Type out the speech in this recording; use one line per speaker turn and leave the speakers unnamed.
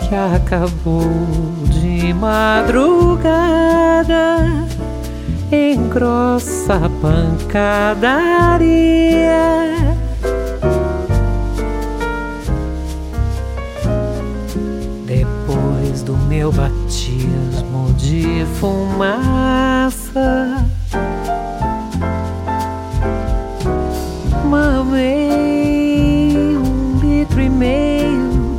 que acabou de madrugada, engrossa a pancadaria. Depois do meu batismo de fumaça,